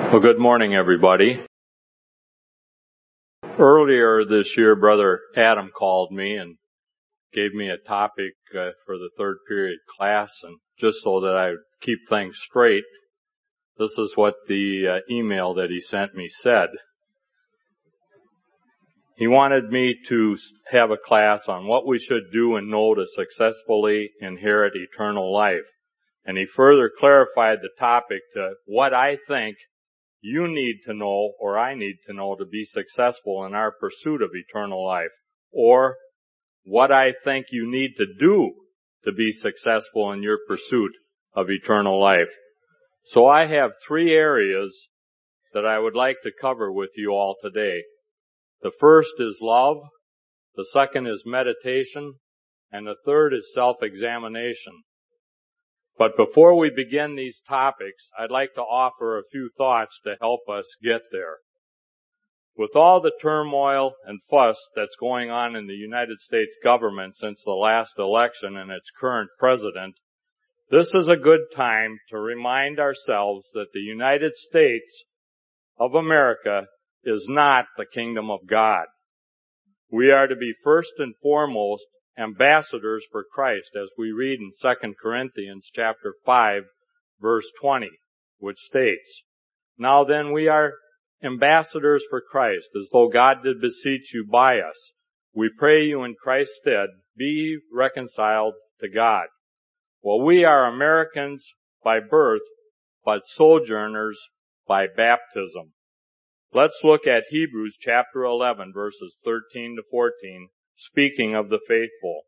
Well, good morning, everybody. Earlier this year, Brother Adam called me and gave me a topic for the third period class, and just so that I would keep things straight, this is what the email that he sent me said. He wanted me to have a class on what we should do and know to successfully inherit eternal life. And he further clarified the topic to what I think you need to know, or I need to know, to be successful in our pursuit of eternal life, or what I think you need to do to be successful in your pursuit of eternal life. So I have three areas that I would like to cover with you all today. The first is love, the second is meditation, and the third is self-examination. But before we begin these topics, I'd like to offer a few thoughts to help us get there. With all the turmoil and fuss that's going on in the United States government since the last election and its current president, this is a good time to remind ourselves that the United States of America is not the kingdom of God. We are to be first and foremost ambassadors for Christ, as we read in 2 Corinthians chapter 5, verse 20, which states, "Now then we are ambassadors for Christ, as though God did beseech you by us. We pray you in Christ's stead, be reconciled to God." Well, we are Americans by birth, but sojourners by baptism. Let's look at Hebrews chapter 11, verses 13 to 14, speaking of the faithful.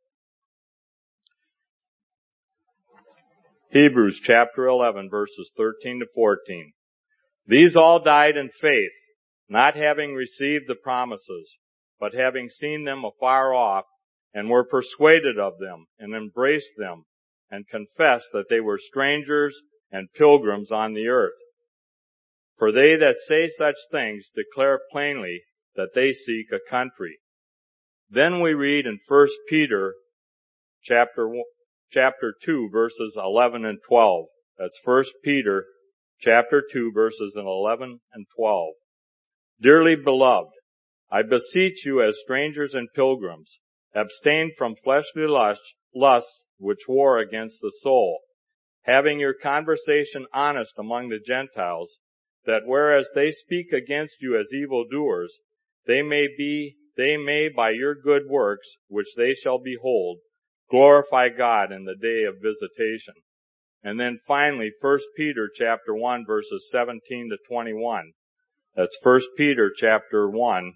Hebrews chapter 11, verses 13 to 14. "These all died in faith, not having received the promises, but having seen them afar off, and were persuaded of them, and embraced them, and confessed that they were strangers and pilgrims on the earth. For they that say such things declare plainly that they seek a country." Then we read in 1 Peter chapter 2, verses 11 and 12. That's 1 Peter chapter 2, verses 11 and 12. "Dearly beloved, I beseech you as strangers and pilgrims, abstain from fleshly lusts which war against the soul, having your conversation honest among the Gentiles, that whereas they speak against you as evildoers, they may by your good works, which they shall behold, glorify God in the day of visitation." And then finally, 1 Peter chapter 1, verses 17 to 21. That's 1 Peter chapter 1,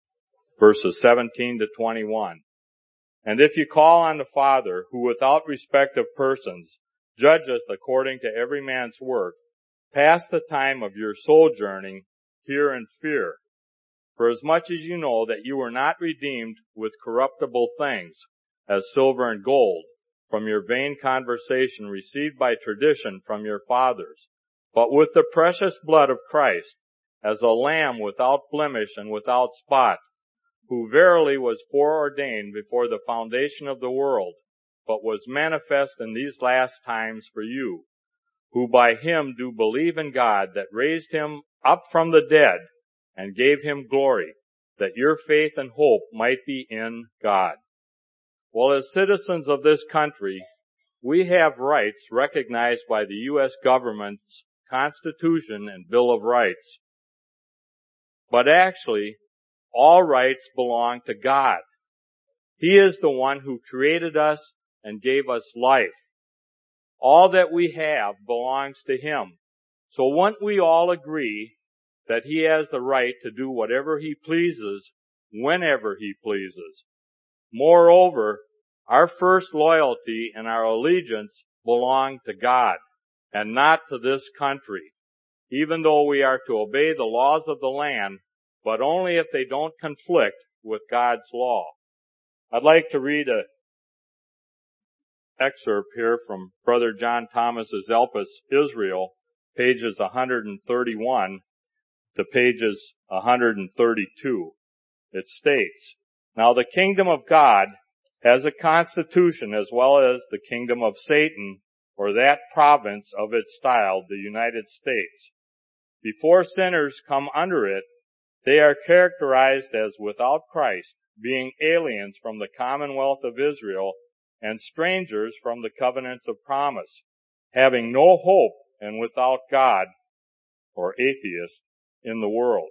verses 17 to 21. "And if you call on the Father, who without respect of persons judgeth according to every man's work, pass the time of your sojourning here in fear. For as much as you know that you were not redeemed with corruptible things, as silver and gold, from your vain conversation received by tradition from your fathers, but with the precious blood of Christ, as a lamb without blemish and without spot, who verily was foreordained before the foundation of the world, but was manifest in these last times for you, who by him do believe in God, that raised him up from the dead, and gave him glory, that your faith and hope might be in God." Well, as citizens of this country, we have rights recognized by the U.S. government's Constitution and Bill of Rights. But actually, all rights belong to God. He is the one who created us and gave us life. All that we have belongs to Him. So wouldn't we all agree that He has the right to do whatever He pleases, whenever He pleases? Moreover, our first loyalty and our allegiance belong to God and not to this country, even though we are to obey the laws of the land, but only if they don't conflict with God's law. I'd like to read an excerpt here from Brother John Thomas's Elpis Israel, pages 131 to pages 132. It states, "Now the kingdom of God has a constitution as well as the kingdom of Satan, or that province of its style, the United States. Before sinners come under it, they are characterized as without Christ, being aliens from the commonwealth of Israel and strangers from the covenants of promise, having no hope and without God, or atheists, in the world.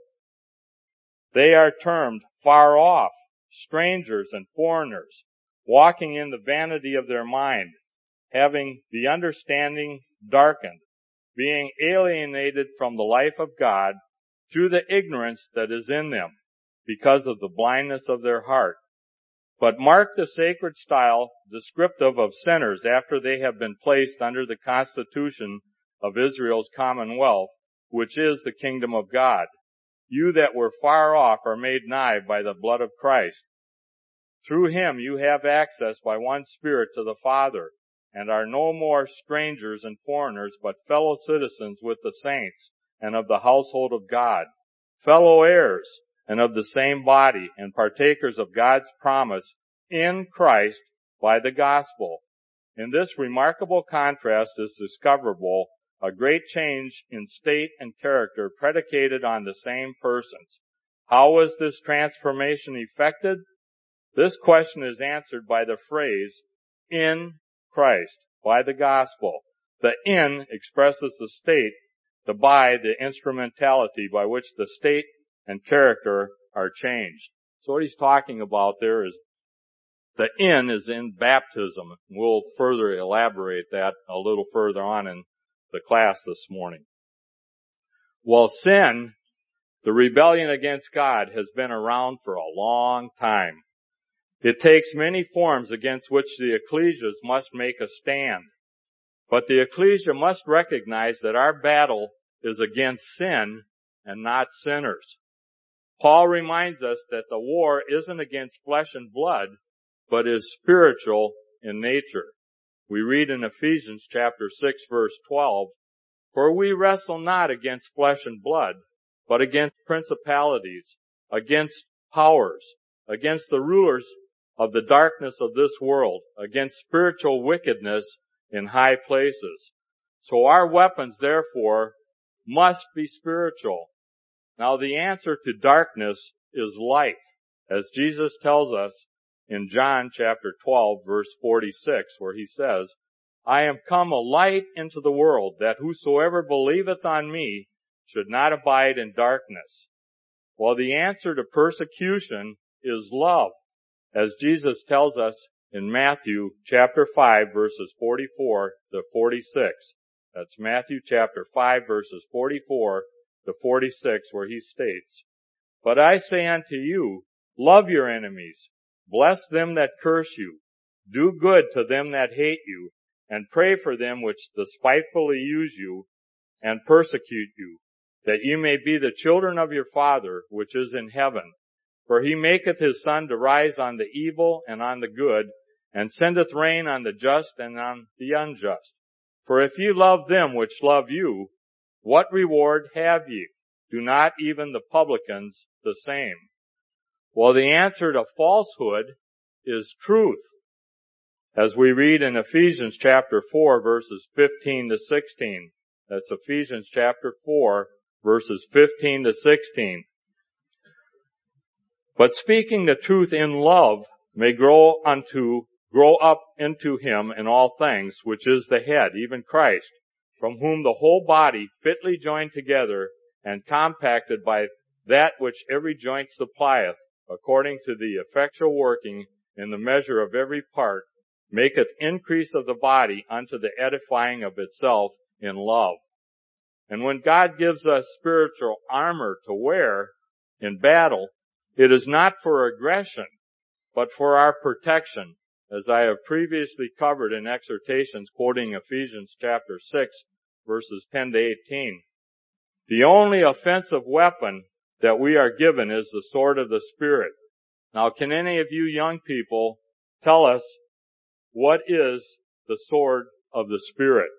They are termed far off, strangers and foreigners, walking in the vanity of their mind, having the understanding darkened, being alienated from the life of God through the ignorance that is in them, because of the blindness of their heart. But mark the sacred style descriptive of sinners after they have been placed under the constitution of Israel's commonwealth, which is the kingdom of God. You that were far off are made nigh by the blood of Christ. Through him you have access by one Spirit to the Father, and are no more strangers and foreigners, but fellow citizens with the saints, and of the household of God, fellow heirs, and of the same body, and partakers of God's promise in Christ by the gospel. In this remarkable contrast is discoverable a great change in state and character predicated on the same persons. How was this transformation effected? This question is answered by the phrase, in Christ, by the gospel. The in expresses the state, the by the instrumentality by which the state and character are changed. So what he's talking about there is the in is in baptism. We'll further elaborate that a little further on in the class this morning. Well, sin, the rebellion against God, has been around for a long time. It takes many forms against which the ecclesias must make a stand. But the ecclesia must recognize that our battle is against sin and not sinners. Paul reminds us that the war isn't against flesh and blood, but is spiritual in nature. We read in Ephesians chapter 6 verse 12, "For we wrestle not against flesh and blood, but against principalities, against powers, against the rulers of the darkness of this world, against spiritual wickedness in high places." So our weapons, therefore, must be spiritual. Now the answer to darkness is light, as Jesus tells us in John chapter 12 verse 46, where he says, "I am come a light into the world, that whosoever believeth on me should not abide in darkness." Well, the answer to persecution is love, as Jesus tells us in Matthew chapter 5 verses 44 to 46. That's Matthew chapter 5 verses 44 to 46, where he states, "But I say unto you, love your enemies, bless them that curse you, do good to them that hate you, and pray for them which despitefully use you and persecute you, that you may be the children of your Father which is in heaven. For he maketh his sun to rise on the evil and on the good, and sendeth rain on the just and on the unjust. For if ye love them which love you, what reward have ye? Do not even the publicans the same?" Well, the answer to falsehood is truth, as we read in Ephesians chapter 4 verses 15 to 16. That's Ephesians chapter 4 verses 15 to 16. "But speaking the truth in love may grow up into him in all things, which is the head, even Christ, from whom the whole body, fitly joined together and compacted by that which every joint supplieth, according to the effectual working in the measure of every part, maketh increase of the body unto the edifying of itself in love." And when God gives us spiritual armor to wear in battle, it is not for aggression, but for our protection, as I have previously covered in exhortations quoting Ephesians chapter 6, verses 10 to 18. The only offensive weapon that we are given is the sword of the Spirit. Now, can any of you young people tell us what is the sword of the Spirit?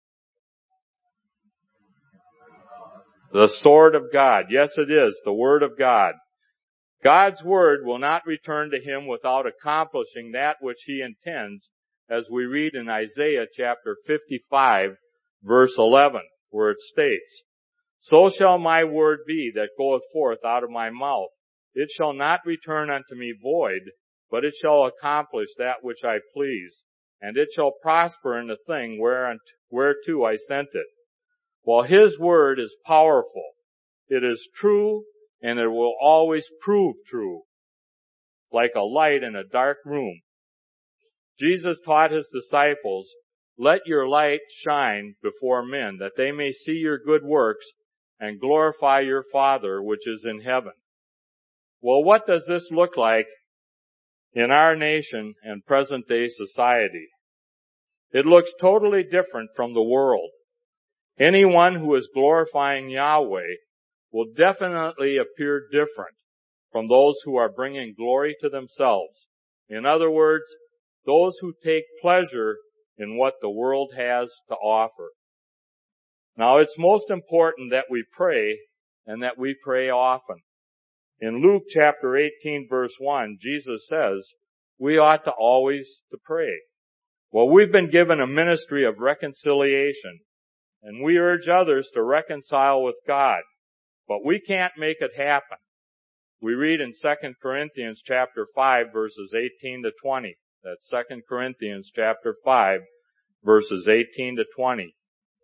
The sword of God. Yes, it is, the Word of God. God's Word will not return to him without accomplishing that which he intends, as we read in Isaiah chapter 55, verse 11, where it states, So shall my word be that goeth forth out of my mouth. It shall not return unto me void, but it shall accomplish that which I please, and it shall prosper in the thing whereto I sent it. While his word is powerful, it is true, and it will always prove true, like a light in a dark room. Jesus taught his disciples, "Let your light shine before men, that they may see your good works and glorify your Father which is in heaven." Well, what does this look like in our nation and present-day society? It looks totally different from the world. Anyone who is glorifying Yahweh will definitely appear different from those who are bringing glory to themselves. In other words, those who take pleasure in what the world has to offer. Now, it's most important that we pray, and that we pray often. In Luke chapter 18 verse 1, Jesus says we ought to always to pray. Well, we've been given a ministry of reconciliation, and we urge others to reconcile with God, but we can't make it happen. We read in 2 Corinthians chapter 5 verses 18 to 20. That's 2 Corinthians chapter 5 verses 18 to 20.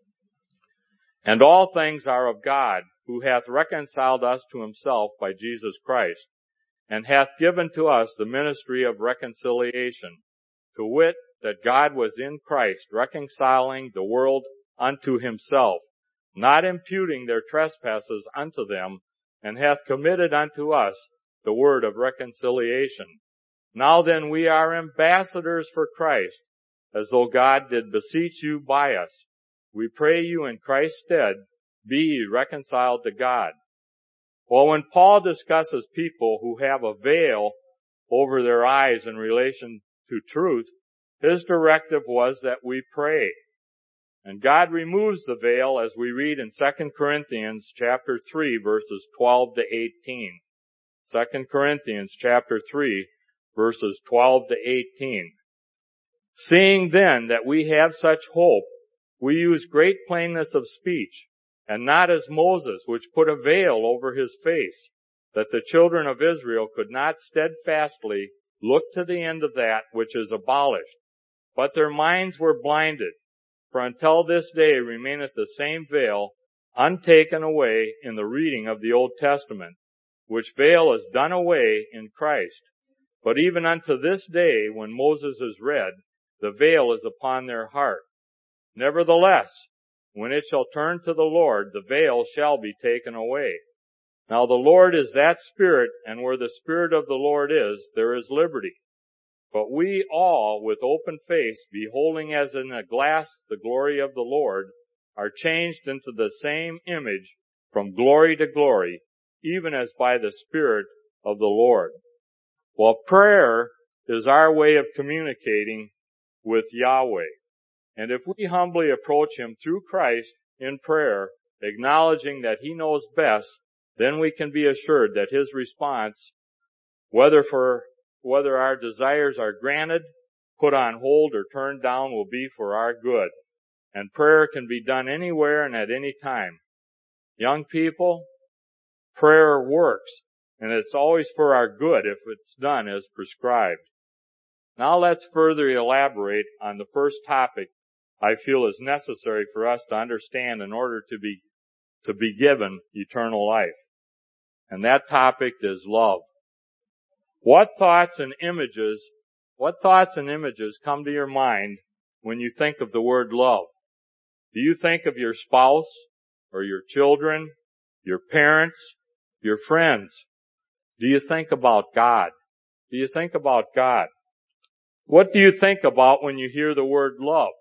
"And all things are of God, who hath reconciled us to himself by Jesus Christ, and hath given to us the ministry of reconciliation, to wit, that God was in Christ, reconciling the world unto himself, not imputing their trespasses unto them, and hath committed unto us the word of reconciliation. Now then we are ambassadors for Christ, as though God did beseech you by us. We pray you in Christ's stead, be ye reconciled to God." Well, when Paul discusses people who have a veil over their eyes in relation to truth, his directive was that we pray. And God removes the veil, as we read in 2 Corinthians chapter 3 verses 12 to 18. 2 Corinthians chapter 3 verses 12 to 18. "Seeing then that we have such hope, we use great plainness of speech, and not as Moses, which put a veil over his face, that the children of Israel could not steadfastly look to the end of that which is abolished. But their minds were blinded, for until this day remaineth the same veil untaken away in the reading of the Old Testament, which veil is done away in Christ. But even unto this day, when Moses is read, the veil is upon their heart. Nevertheless, when it shall turn to the Lord, the veil shall be taken away. Now the Lord is that Spirit, and where the Spirit of the Lord is, there is liberty. But we all, with open face, beholding as in a glass the glory of the Lord, are changed into the same image from glory to glory, even as by the Spirit of the Lord." Well, prayer is our way of communicating with Yahweh. And if we humbly approach him through Christ in prayer, acknowledging that he knows best, then we can be assured that his response, whether our desires are granted, put on hold, or turned down, will be for our good. And prayer can be done anywhere and at any time. Young people, prayer works, and it's always for our good if it's done as prescribed. Now let's further elaborate on the first topic I feel is necessary for us to understand in order to be given eternal life. And that topic is love. What thoughts and images come to your mind when you think of the word love? Do you think of your spouse, or your children, your parents, your friends? Do you think about God? Do you think about God? What do you think about when you hear the word love?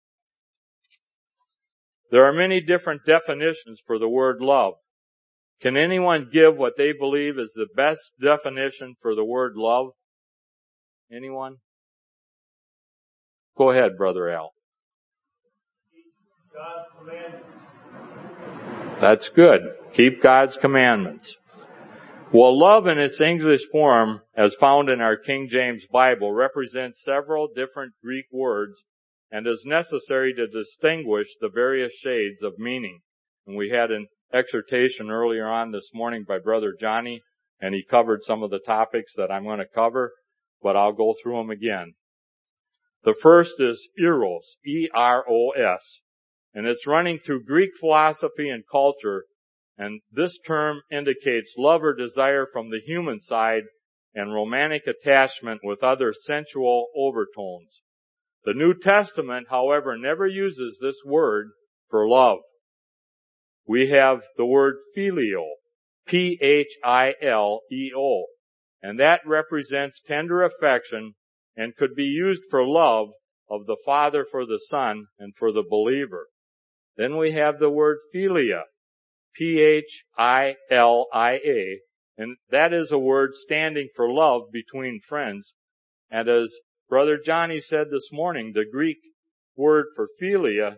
There are many different definitions for the word love. Can anyone give what they believe is the best definition for the word love? Anyone? Go ahead, Brother Al. God's commandments. That's good. Keep God's commandments. Well, love in its English form, as found in our King James Bible, represents several different Greek words and is necessary to distinguish the various shades of meaning. And we had exhortation earlier on this morning by Brother Johnny, and he covered some of the topics that I'm going to cover, but I'll go through them again. The first is eros, E-R-O-S, and it's running through Greek philosophy and culture, and this term indicates love or desire from the human side and romantic attachment with other sensual overtones. The New Testament, however, never uses this word for love. We have the word phileo, P-H-I-L-E-O, and that represents tender affection and could be used for love of the Father for the Son and for the believer. Then we have the word philia, P-H-I-L-I-A, and that is a word standing for love between friends. And as Brother Johnny said this morning, the Greek word for philia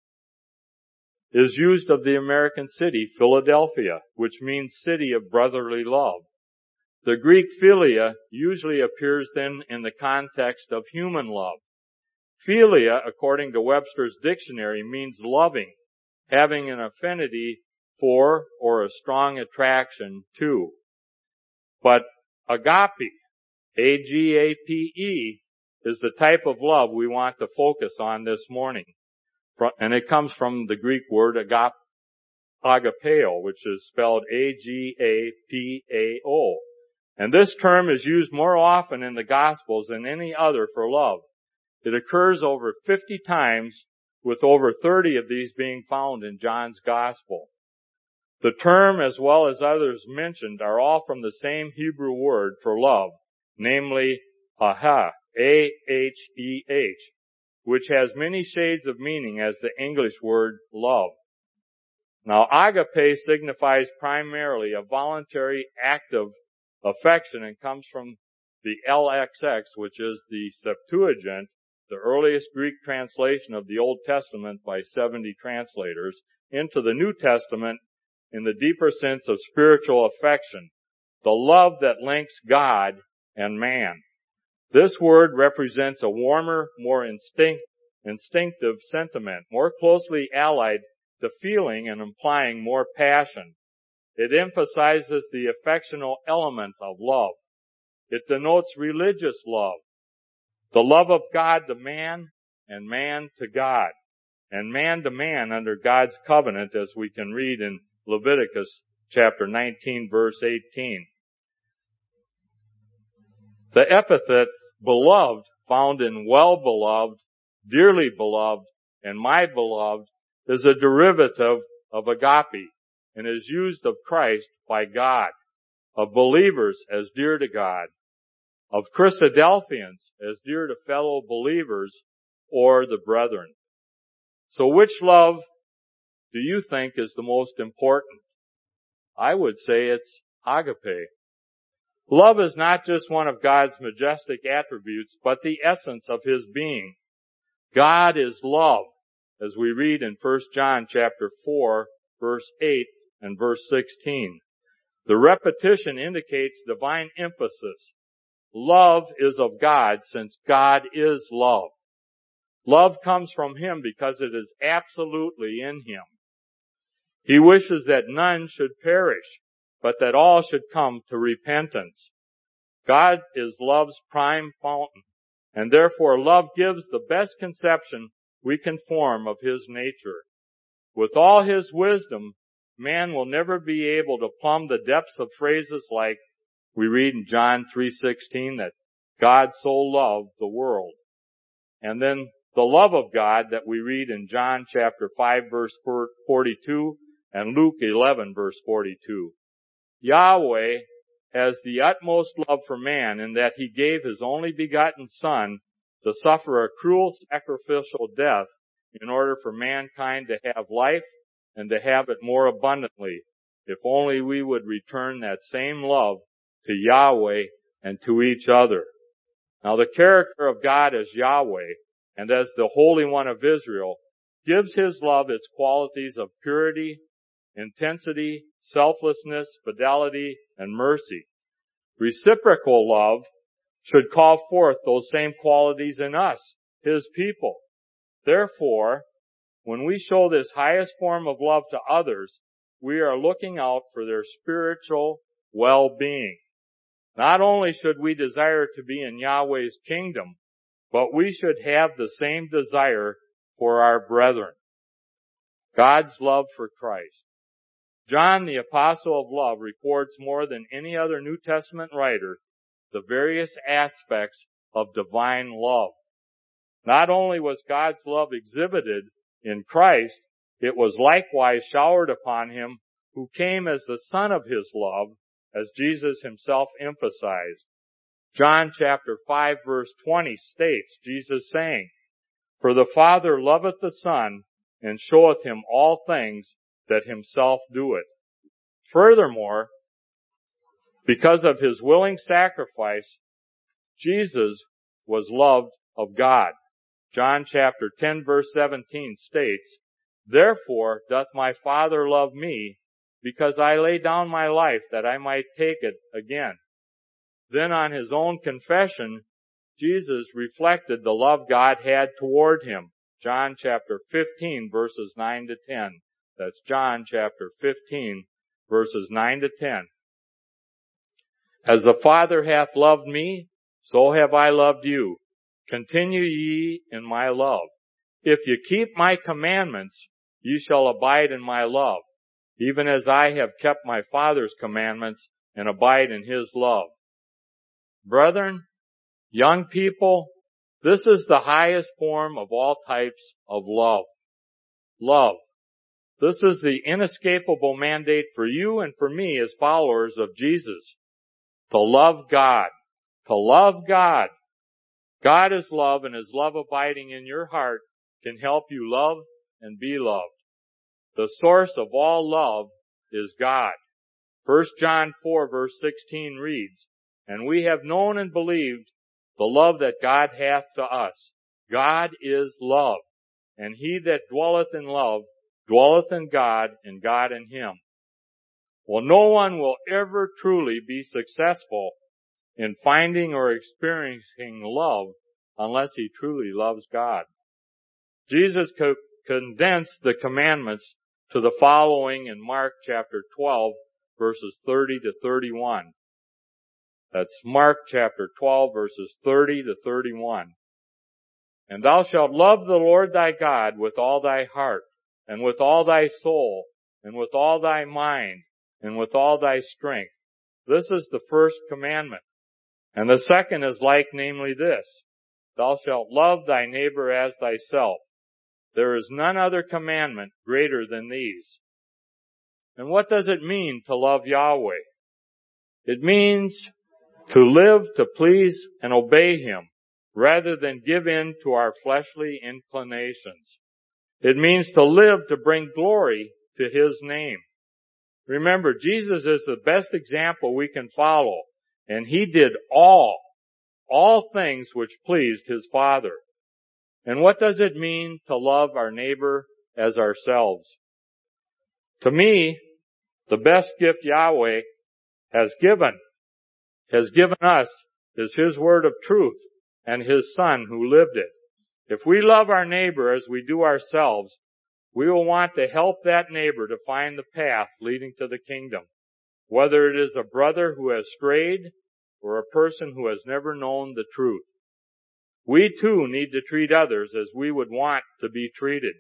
is used of the American city, Philadelphia, which means city of brotherly love. The Greek philia usually appears then in the context of human love. Philia, according to Webster's dictionary, means loving, having an affinity for or a strong attraction to. But agape, A-G-A-P-E, is the type of love we want to focus on this morning. And it comes from the Greek word agapeo, which is spelled A-G-A-P-A-O. And this term is used more often in the Gospels than any other for love. It occurs over 50 times, with over 30 of these being found in John's Gospel. The term, as well as others mentioned, are all from the same Hebrew word for love, namely ahah, A-H-E-H, which has many shades of meaning as the English word love. Now, agape signifies primarily a voluntary, active affection and comes from the LXX, which is the Septuagint, the earliest Greek translation of the Old Testament by 70 translators, into the New Testament in the deeper sense of spiritual affection, the love that links God and man. This word represents a warmer, more instinctive sentiment, more closely allied to feeling and implying more passion. It emphasizes the affectional element of love. It denotes religious love, the love of God to man and man to God, and man to man under God's covenant, as we can read in Leviticus chapter 19, verse 18. The epithet beloved, found in well-beloved, dearly beloved, and my beloved, is a derivative of agape and is used of Christ by God, of believers as dear to God, of Christadelphians as dear to fellow believers or the brethren. So which love do you think is the most important? I would say it's agape. Love is not just one of God's majestic attributes, but the essence of His being. God is love, as we read in 1 John chapter 4, verse 8 and verse 16. The repetition indicates divine emphasis. Love is of God, since God is love. Love comes from Him because it is absolutely in Him. He wishes that none should perish, but that all should come to repentance. God is love's prime fountain, and therefore love gives the best conception we can form of His nature. With all His wisdom, man will never be able to plumb the depths of phrases like we read in John 3:16 that God so loved the world. And then the love of God that we read in John chapter 5 verse 42 and Luke 11 verse 42. Yahweh has the utmost love for man in that He gave His only begotten Son to suffer a cruel sacrificial death in order for mankind to have life and to have it more abundantly, if only we would return that same love to Yahweh and to each other. Now the character of God as Yahweh and as the Holy One of Israel gives His love its qualities of purity, intensity, selflessness, fidelity, and mercy. Reciprocal love should call forth those same qualities in us, His people. Therefore, when we show this highest form of love to others, we are looking out for their spiritual well-being. Not only should we desire to be in Yahweh's kingdom, but we should have the same desire for our brethren. God's love for Christ. John, the apostle of love, records more than any other New Testament writer the various aspects of divine love. Not only was God's love exhibited in Christ, it was likewise showered upon him who came as the Son of his love, as Jesus himself emphasized. John chapter 5 verse 20 states, Jesus saying, "For the Father loveth the Son, and showeth him all things that himself doeth." Furthermore, because of his willing sacrifice, Jesus was loved of God. John chapter 10 verse 17 states, "Therefore doth my Father love me, because I lay down my life that I might take it again." Then on his own confession, Jesus reflected the love God had toward him. John chapter 15 verses 9 to 10. That's John chapter 15 verses 9 to 10. "As the Father hath loved me, so have I loved you. Continue ye in my love. If you keep my commandments, ye shall abide in my love, even as I have kept my Father's commandments and abide in his love." Brethren, young people, this is the highest form of all types of love. Love. This is the inescapable mandate for you and for me as followers of Jesus. To love God. To love God. God is love, and his love abiding in your heart can help you love and be loved. The source of all love is God. 1 John 4 verse 16 reads, "And we have known and believed the love that God hath to us. God is love, and he that dwelleth in love dwelleth in God, and God in him." Well, no one will ever truly be successful in finding or experiencing love unless he truly loves God. Jesus condensed the commandments to the following in Mark chapter 12 verses 30 to 31. That's Mark chapter 12 verses 30 to 31. "And thou shalt love the Lord thy God with all thy heart, and with all thy soul, and with all thy mind, and with all thy strength. This is the first commandment. And the second is like, namely this, thou shalt love thy neighbor as thyself. There is none other commandment greater than these." And what does it mean to love Yahweh? It means to live to please and obey him, rather than give in to our fleshly inclinations. It means to live to bring glory to his name. Remember, Jesus is the best example we can follow, and he did all things which pleased his Father. And what does it mean to love our neighbor as ourselves? To me, the best gift Yahweh has given us is his word of truth and his Son who lived it. If we love our neighbor as we do ourselves, we will want to help that neighbor to find the path leading to the kingdom, whether it is a brother who has strayed or a person who has never known the truth. We too need to treat others as we would want to be treated.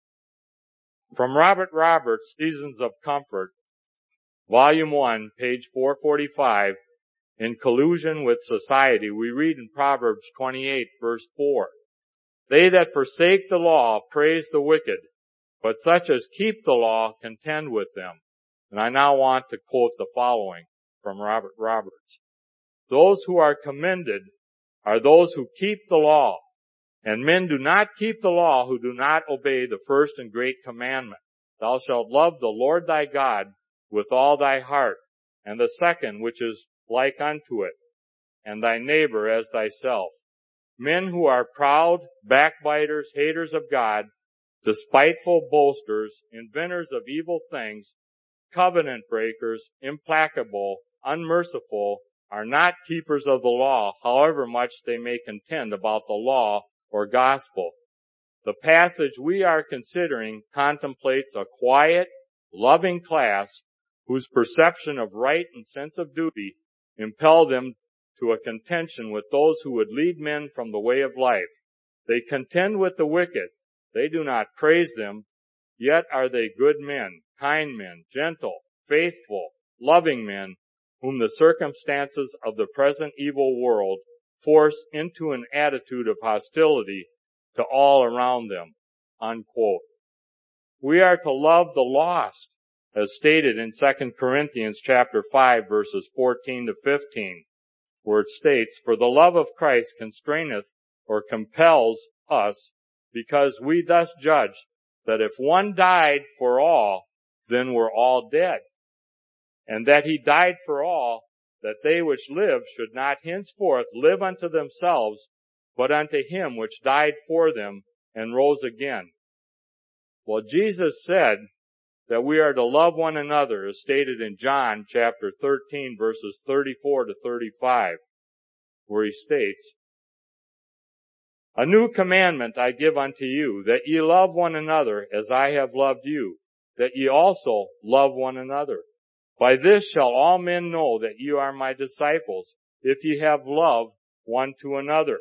From Robert Roberts' Seasons of Comfort, Volume 1, page 445, in Collusion with Society, we read in Proverbs 28, verse 4, "They that forsake the law praise the wicked, but such as keep the law contend with them." And I now want to quote the following from Robert Roberts. "Those who are commended are those who keep the law, and men do not keep the law who do not obey the first and great commandment. Thou shalt love the Lord thy God with all thy heart, and the second, which is like unto it, and thy neighbor as thyself. Men who are proud, backbiters, haters of God, despiteful boasters, inventors of evil things, covenant breakers, implacable, unmerciful, are not keepers of the law, however much they may contend about the law or gospel." The passage we are considering contemplates a quiet, loving class whose perception of right and sense of duty impel them to a contention with those who would lead men from the way of life. They contend with the wicked. They do not praise them, yet are they good men, kind men, gentle, faithful, loving men, whom the circumstances of the present evil world force into an attitude of hostility to all around them." Unquote. We are to love the lost, as stated in 2 Corinthians chapter 5, verses 14 to 15, where it states, "For the love of Christ constraineth or compels us, because we thus judge that if one died for all, then we're all dead. And that he died for all, that they which live should not henceforth live unto themselves, but unto him which died for them and rose again." Well, Jesus said that we are to love one another, as stated in John chapter 13, verses 34 to 35, where he states, "A new commandment I give unto you, that ye love one another as I have loved you, that ye also love one another. By this shall all men know that ye are my disciples, if ye have love one to another."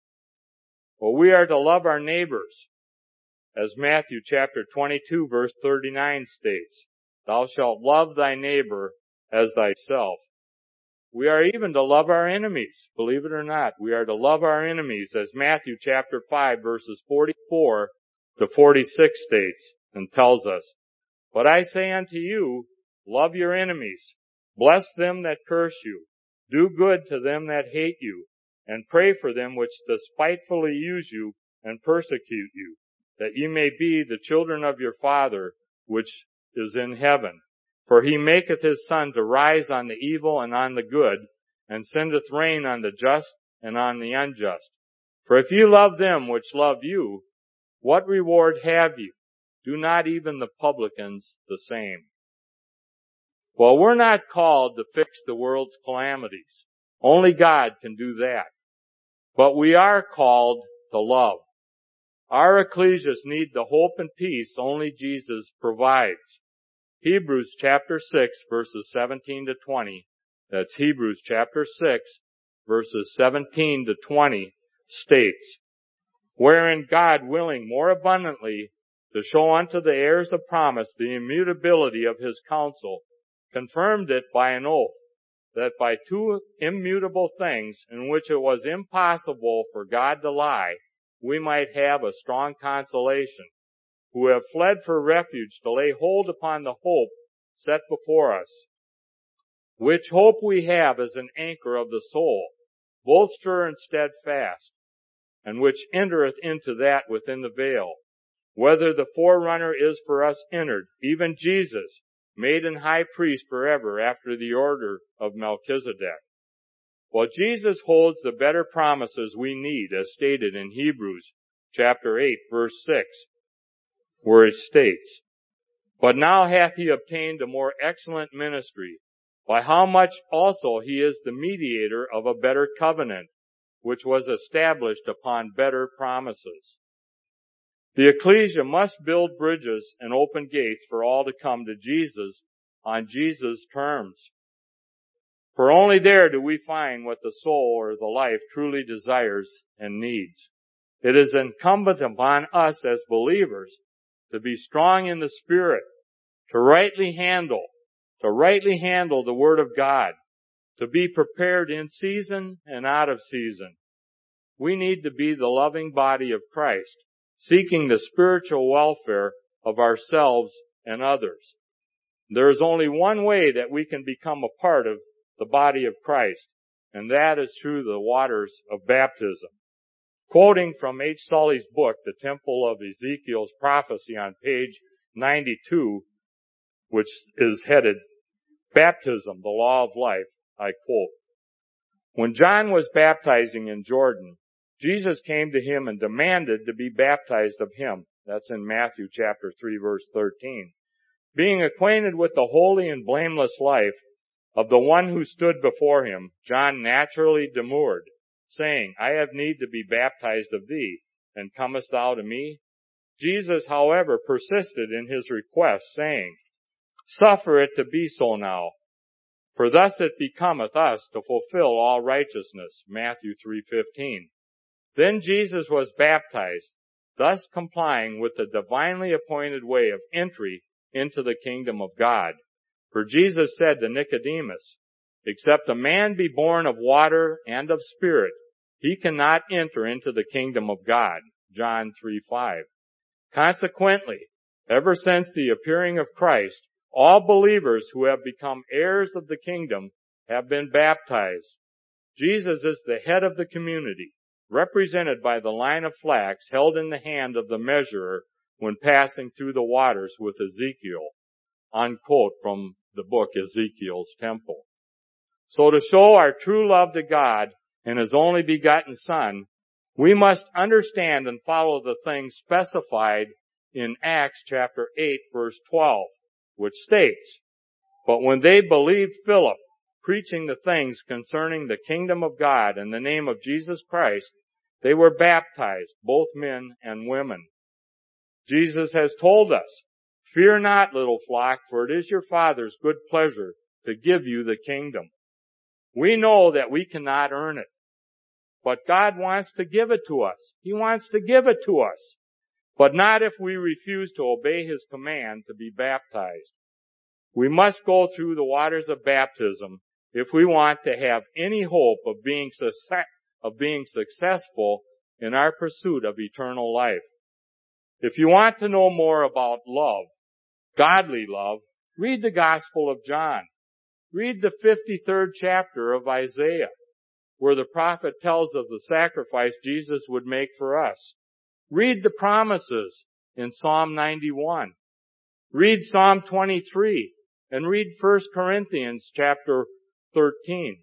Well, we are to love our neighbors, as Matthew chapter 22, verse 39 states, "Thou shalt love thy neighbor as thyself." We are even to love our enemies. Believe it or not, we are to love our enemies, as Matthew chapter 5, verses 44 to 46 states and tells us, "But I say unto you, love your enemies, bless them that curse you, do good to them that hate you, and pray for them which despitefully use you and persecute you, that ye may be the children of your Father which is in heaven. For he maketh his sun to rise on the evil and on the good, and sendeth rain on the just and on the unjust. For if ye love them which love you, what reward have you? Do not even the publicans the same?" Well, we're not called to fix the world's calamities. Only God can do that. But we are called to love. Our ecclesias need the hope and peace only Jesus provides. Hebrews chapter 6, verses 17 to 20, that's Hebrews chapter 6, verses 17 to 20, states, "Wherein God, willing more abundantly to show unto the heirs of promise the immutability of his counsel, confirmed it by an oath, that by two immutable things, in which it was impossible for God to lie, we might have a strong consolation, who have fled for refuge to lay hold upon the hope set before us. Which hope we have as an anchor of the soul, both sure and steadfast, and which entereth into that within the veil, whether the forerunner is for us entered, even Jesus, made an high priest forever after the order of Melchizedek." Well, Jesus holds the better promises we need, as stated in Hebrews chapter 8, verse 6, where it states, "But now hath he obtained a more excellent ministry, by how much also he is the mediator of a better covenant, which was established upon better promises." The ecclesia must build bridges and open gates for all to come to Jesus on Jesus' terms. For only there do we find what the soul or the life truly desires and needs. It is incumbent upon us as believers to be strong in the Spirit, to rightly handle the Word of God, to be prepared in season and out of season. We need to be the loving body of Christ, seeking the spiritual welfare of ourselves and others. There is only one way that we can become a part of the body of Christ, and that is through the waters of baptism. Quoting from H. Sully's book, The Temple of Ezekiel's Prophecy, on page 92, which is headed, "Baptism, the Law of Life," I quote, "When John was baptizing in Jordan, Jesus came to him and demanded to be baptized of him." That's in Matthew chapter 3, verse 13. "Being acquainted with the holy and blameless life of the one who stood before him, John naturally demurred, saying, I have need to be baptized of thee, and comest thou to me? Jesus, however, persisted in his request, saying, Suffer it to be so now, for thus it becometh us to fulfill all righteousness. Matthew 3:15. Then Jesus was baptized, thus complying with the divinely appointed way of entry into the kingdom of God. For Jesus said to Nicodemus, except a man be born of water and of spirit, he cannot enter into the kingdom of God. John 3:5. Consequently, ever since the appearing of Christ, all believers who have become heirs of the kingdom have been baptized. Jesus is the head of the community, represented by the line of flax held in the hand of the measurer when passing through the waters with Ezekiel. Unquote from the book Ezekiel's Temple. So to show our true love to God and His only begotten Son, we must understand and follow the things specified in Acts chapter 8 verse 12, which states, but when they believed Philip, preaching the things concerning the kingdom of God in the name of Jesus Christ, they were baptized, both men and women. Jesus has told us, fear not, little flock, for it is your Father's good pleasure to give you the kingdom. We know that we cannot earn it, but God wants to give it to us. He wants to give it to us, but not if we refuse to obey His command to be baptized. We must go through the waters of baptism if we want to have any hope of being successful in our pursuit of eternal life. If you want to know more about love, godly love, read the Gospel of John. Read the 53rd chapter of Isaiah, where the prophet tells of the sacrifice Jesus would make for us. Read the promises in Psalm 91. Read Psalm 23 and read 1 Corinthians chapter 13.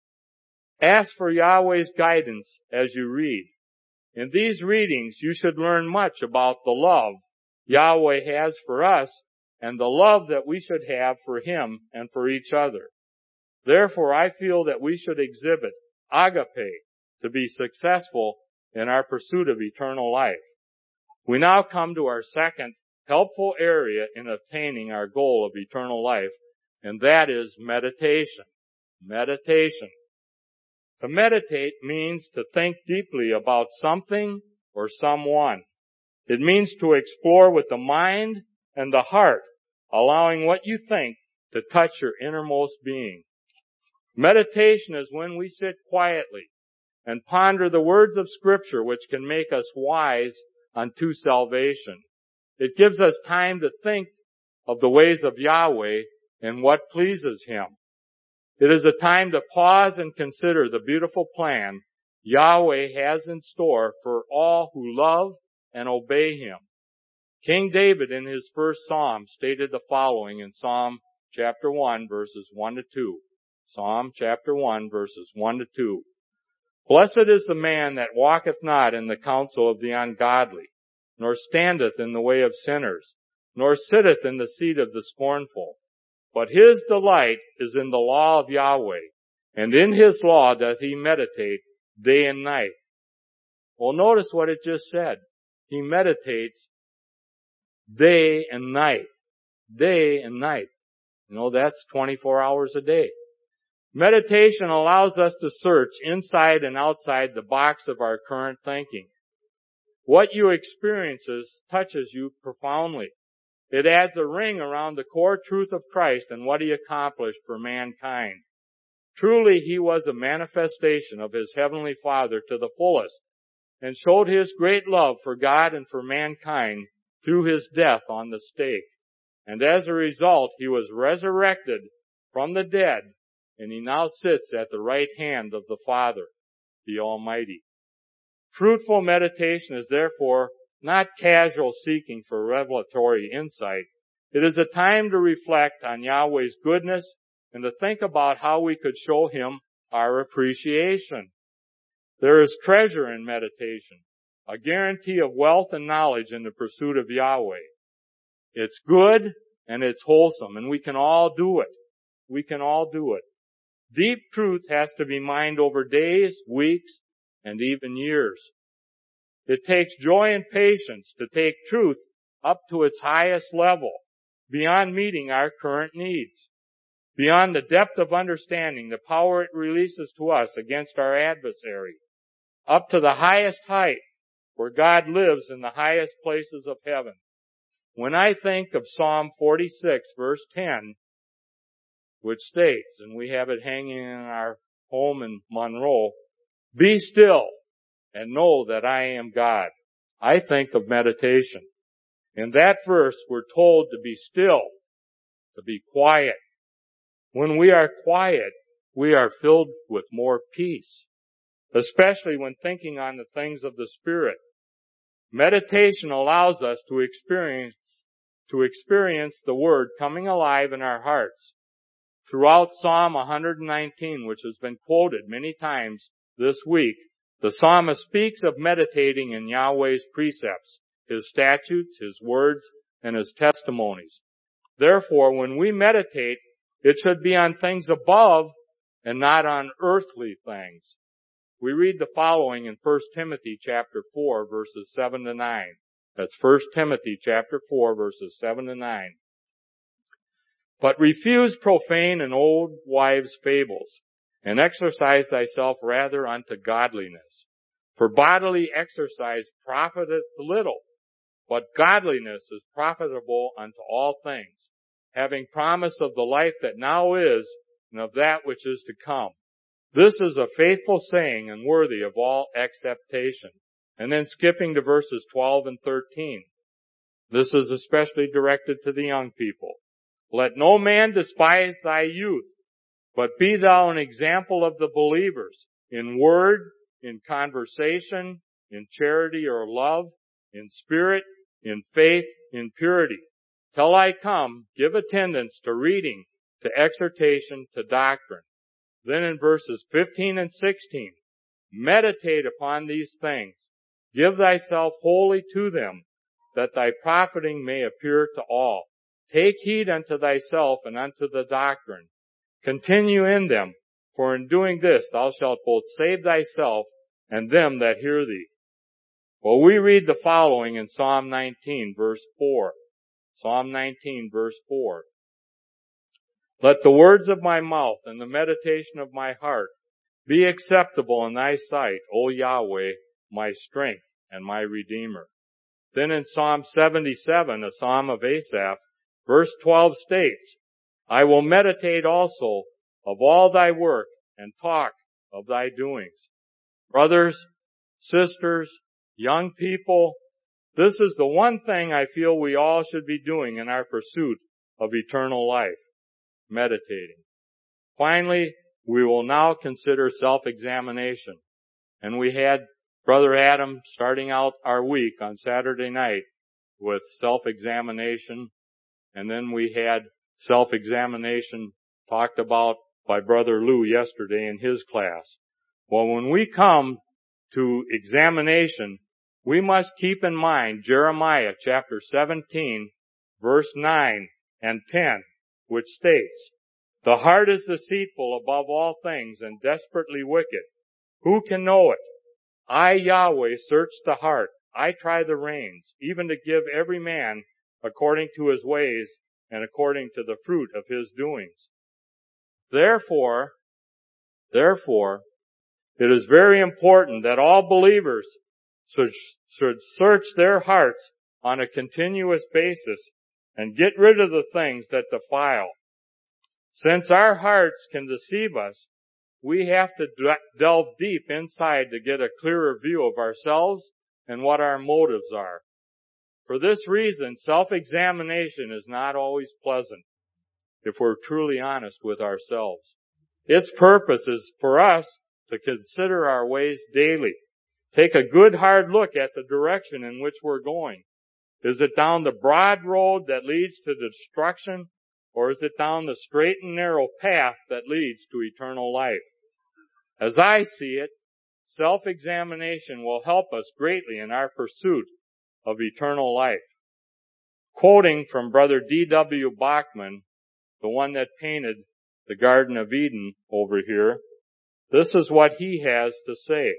Ask for Yahweh's guidance as you read. In these readings, you should learn much about the love Yahweh has for us and the love that we should have for Him and for each other. Therefore, I feel that we should exhibit agape to be successful in our pursuit of eternal life. We now come to our second helpful area in obtaining our goal of eternal life, and that is meditation. Meditation. To meditate means to think deeply about something or someone. It means to explore with the mind and the heart, allowing what you think to touch your innermost being. Meditation is when we sit quietly and ponder the words of Scripture which can make us wise unto salvation. It gives us time to think of the ways of Yahweh and what pleases Him. It is a time to pause and consider the beautiful plan Yahweh has in store for all who love and obey Him. King David in his first psalm stated the following in Psalm chapter 1 verses 1 to 2. Psalm chapter 1 verses 1 to 2. Blessed is the man that walketh not in the counsel of the ungodly, nor standeth in the way of sinners, nor sitteth in the seat of the scornful. But his delight is in the law of Yahweh, and in His law doth he meditate day and night. Well, notice what it just said. He meditates day and night. Day and night. You know, that's 24 hours a day. Meditation allows us to search inside and outside the box of our current thinking. What you experience touches you profoundly. It adds a ring around the core truth of Christ and what He accomplished for mankind. Truly, He was a manifestation of His Heavenly Father to the fullest and showed His great love for God and for mankind through His death on the stake. And as a result, He was resurrected from the dead, and He now sits at the right hand of the Father, the Almighty. Fruitful meditation is therefore not casual seeking for revelatory insight. It is a time to reflect on Yahweh's goodness and to think about how we could show Him our appreciation. There is treasure in meditation, a guarantee of wealth and knowledge in the pursuit of Yahweh. It's good and it's wholesome, and we can all do it. We can all do it. Deep truth has to be mined over days, weeks, and even years. It takes joy and patience to take truth up to its highest level. beyond meeting our current needs, beyond the depth of understanding, the power it releases to us against our adversary, up to the highest height where God lives in the highest places of heaven. When I think of Psalm 46 verse 10, which states, and we have it hanging in our home in Monroe, "Be still and know that I am God," I think of meditation. In that verse, we're told to be still, to be quiet. When we are quiet, we are filled with more peace, especially when thinking on the things of the Spirit. Meditation allows us to experience the Word coming alive in our hearts. Throughout Psalm 119, which has been quoted many times this week, the psalmist speaks of meditating in Yahweh's precepts, His statutes, His words, and His testimonies. Therefore, when we meditate, it should be on things above and not on earthly things. We read the following in 1 Timothy chapter 4, verses 7 to 9. That's 1 Timothy chapter 4, verses 7 to 9. "But refuse profane and old wives' fables, and exercise thyself rather unto godliness. For bodily exercise profiteth little, but godliness is profitable unto all things, having promise of the life that now is, and of that which is to come. This is a faithful saying and worthy of all acceptation." And then skipping to verses 12 and 13. This is especially directed to the young people. "Let no man despise thy youth, but be thou an example of the believers, in word, in conversation, in charity or love, in spirit, in faith, in purity. Till I come, give attendance to reading, to exhortation, to doctrine." Then in verses 15 and 16, "Meditate upon these things. Give thyself wholly to them, that thy profiting may appear to all. Take heed unto thyself and unto the doctrine. Continue in them, for in doing this thou shalt both save thyself and them that hear thee." Well, we read the following in Psalm 19, verse 4. Psalm 19, verse 4. "Let the words of my mouth and the meditation of my heart be acceptable in thy sight, O Yahweh, my strength and my Redeemer." Then in Psalm 77, a psalm of Asaph, verse 12 states, "I will meditate also of all thy work and talk of thy doings." Brothers, sisters, young people, this is the one thing I feel we all should be doing in our pursuit of eternal life, meditating. Finally, we will now consider self-examination. And we had Brother Adam starting out our week on Saturday night with self-examination. And then we had self-examination talked about by Brother Lou yesterday in his class. Well, when we come to examination, we must keep in mind Jeremiah chapter 17, verse 9 and 10, which states, "The heart is deceitful above all things and desperately wicked. Who can know it? I, Yahweh, search the heart. I try the reins, even to give every man according to his ways and according to the fruit of his doings." Therefore, it is very important that all believers should search their hearts on a continuous basis and get rid of the things that defile. Since our hearts can deceive us, we have to delve deep inside to get a clearer view of ourselves and what our motives are. For this reason, self-examination is not always pleasant, if we're truly honest with ourselves. Its purpose is for us to consider our ways daily. Take a good hard look at the direction in which we're going. Is it down the broad road that leads to destruction, or is it down the straight and narrow path that leads to eternal life? As I see it, self-examination will help us greatly in our pursuit of eternal life. Quoting from Brother D.W. Bachman, the one that painted the Garden of Eden over here, this is what he has to say.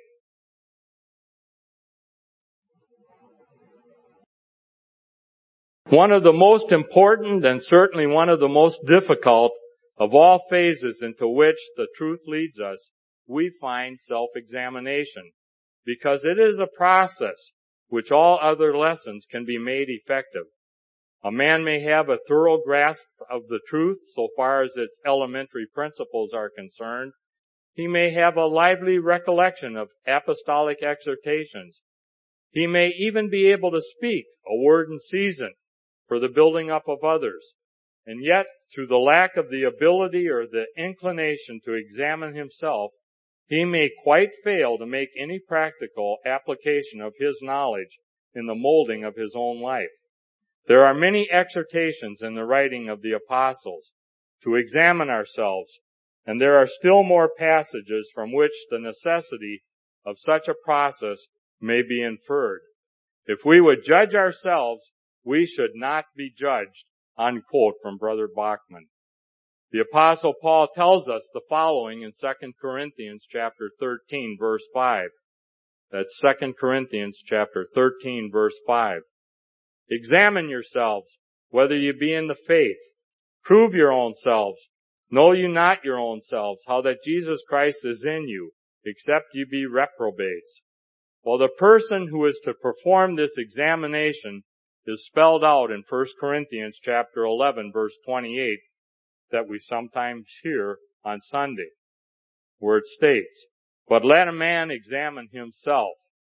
One of the most important and certainly one of the most difficult of all phases into which the truth leads us, we find self-examination, because it is a process which all other lessons can be made effective. A man may have a thorough grasp of the truth so far as its elementary principles are concerned. He may have a lively recollection of apostolic exhortations. He may even be able to speak a word in season for the building up of others. And yet, through the lack of the ability or the inclination to examine himself, he may quite fail to make any practical application of his knowledge in the molding of his own life. There are many exhortations in the writing of the apostles to examine ourselves, and there are still more passages from which the necessity of such a process may be inferred. If we would judge ourselves, we should not be judged, unquote from Brother Bachman. The Apostle Paul tells us the following in 2 Corinthians chapter 13, verse 5. That's 2 Corinthians chapter 13, verse 5. Examine yourselves, whether you be in the faith. Prove your own selves. Know you not your own selves, how that Jesus Christ is in you, except you be reprobates. Well, the person who is to perform this examination is spelled out in 1 Corinthians chapter 11, verse 28, that we sometimes hear on Sunday, where it states, "But let a man examine himself.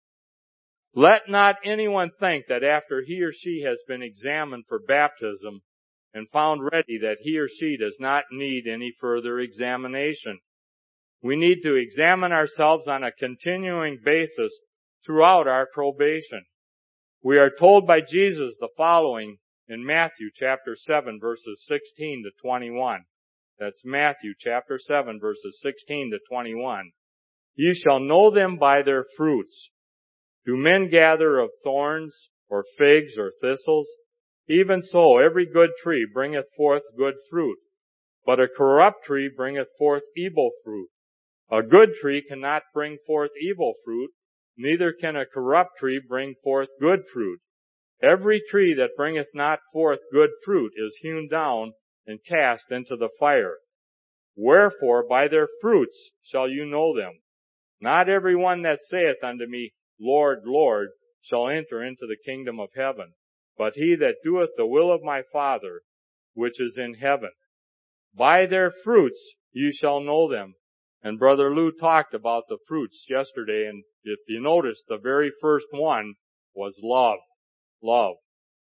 Let not anyone think that after he or she has been examined for baptism and found ready that he or she does not need any further examination. We need to examine ourselves on a continuing basis throughout our probation. We are told by Jesus the following in Matthew chapter 7 verses 16 to 21. That's Matthew chapter 7 verses 16 to 21. "Ye shall know them by their fruits. Do men gather of thorns or figs or thistles? Even so, every good tree bringeth forth good fruit, but a corrupt tree bringeth forth evil fruit. A good tree cannot bring forth evil fruit, neither can a corrupt tree bring forth good fruit. Every tree that bringeth not forth good fruit is hewn down and cast into the fire. Wherefore by their fruits shall you know them. Not every one that saith unto me, Lord, Lord, shall enter into the kingdom of heaven, but he that doeth the will of my Father, which is in heaven. By their fruits you shall know them." And Brother Lou talked about the fruits yesterday, and if you notice, the very first one was love. Love.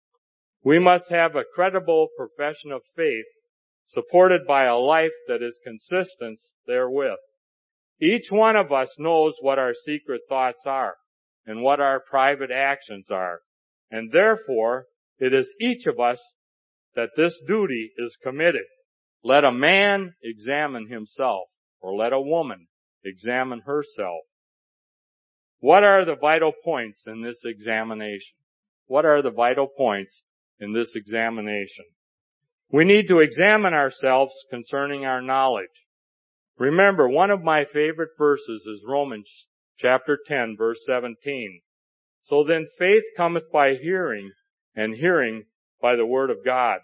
We must have a credible profession of faith, supported by a life that is consistent therewith. Each one of us knows what our secret thoughts are, and what our private actions are, and therefore it is each of us that this duty is committed. Let a man examine himself, or let a woman examine herself. What are the vital points in this examination? What are the vital points in this examination? We need to examine ourselves concerning our knowledge. Remember, one of my favorite verses is Romans chapter 10, verse 17. "So then faith cometh by hearing, and hearing by the word of God."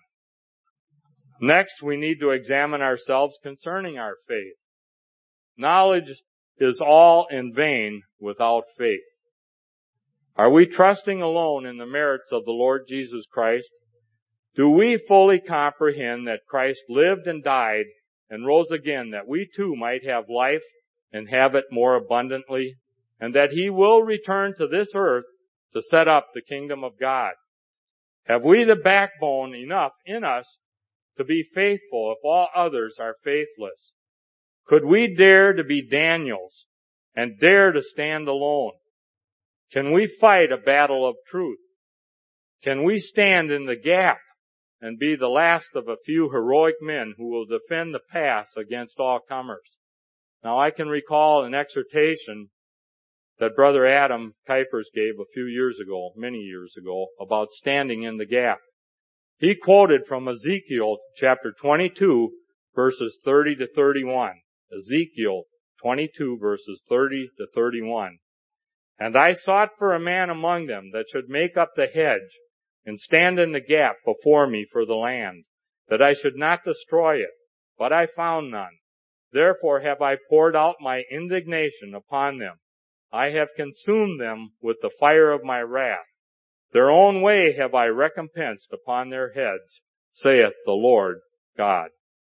Next, we need to examine ourselves concerning our faith. Knowledge is all in vain without faith. Are we trusting alone in the merits of the Lord Jesus Christ? Do we fully comprehend that Christ lived and died and rose again that we too might have life and have it more abundantly, and that He will return to this earth to set up the kingdom of God? Have we the backbone enough in us to be faithful if all others are faithless? Could we dare to be Daniels and dare to stand alone? Can we fight a battle of truth? Can we stand in the gap and be the last of a few heroic men who will defend the pass against all comers? Now, I can recall an exhortation that Brother Adam Kuipers gave a few years ago, many years ago, about standing in the gap. He quoted from Ezekiel chapter 22, verses 30 to 31. Ezekiel 22, verses 30 to 31. "And I sought for a man among them that should make up the hedge, and stand in the gap before me for the land, that I should not destroy it. But I found none. Therefore have I poured out my indignation upon them. I have consumed them with the fire of my wrath. Their own way have I recompensed upon their heads, saith the Lord God.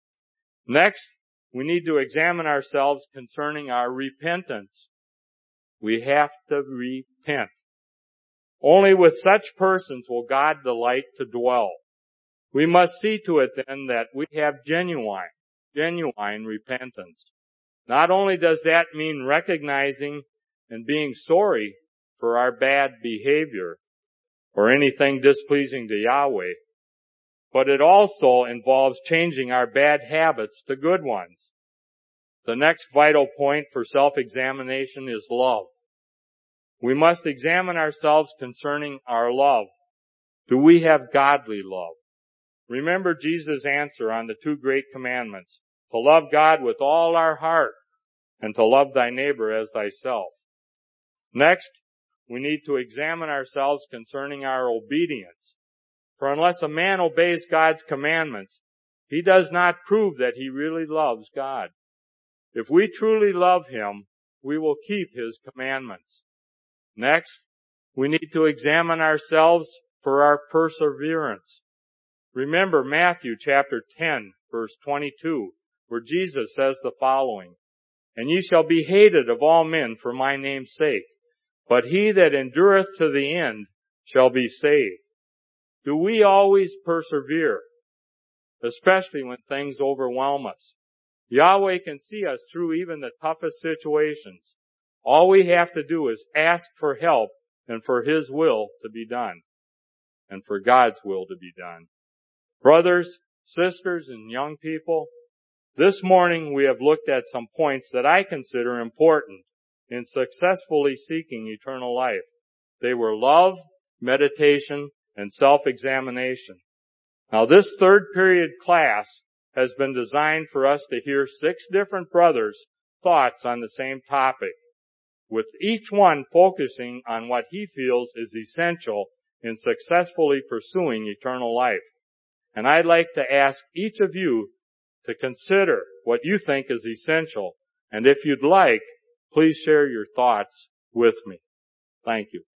Next, we need to examine ourselves concerning our repentance. We have to repent. Only with such persons will God delight to dwell. We must see to it then that we have genuine repentance. Not only does that mean recognizing and being sorry for our bad behavior or anything displeasing to Yahweh, but it also involves changing our bad habits to good ones. The next vital point for self-examination is love. We must examine ourselves concerning our love. Do we have godly love? Remember Jesus' answer on the two great commandments, to love God with all our heart and to love thy neighbor as thyself. Next, we need to examine ourselves concerning our obedience. For unless a man obeys God's commandments, he does not prove that he really loves God. If we truly love him, we will keep his commandments. Next, we need to examine ourselves for our perseverance. Remember Matthew chapter 10, verse 22, where Jesus says the following, And ye shall be hated of all men for my name's sake, but he that endureth to the end shall be saved. Do we always persevere, especially when things overwhelm us? Yahweh can see us through even the toughest situations. All we have to do is ask for help and for his will to be done, and for God's will to be done. Brothers, sisters, and young people, this morning we have looked at some points that I consider important in successfully seeking eternal life. They were love, meditation, and self-examination. Now this third period class has been designed for us to hear 6 different brothers' thoughts on the same topic, with each one focusing on what he feels is essential in successfully pursuing eternal life. And I'd like to ask each of you to consider what you think is essential. And if you'd like, please share your thoughts with me. Thank you.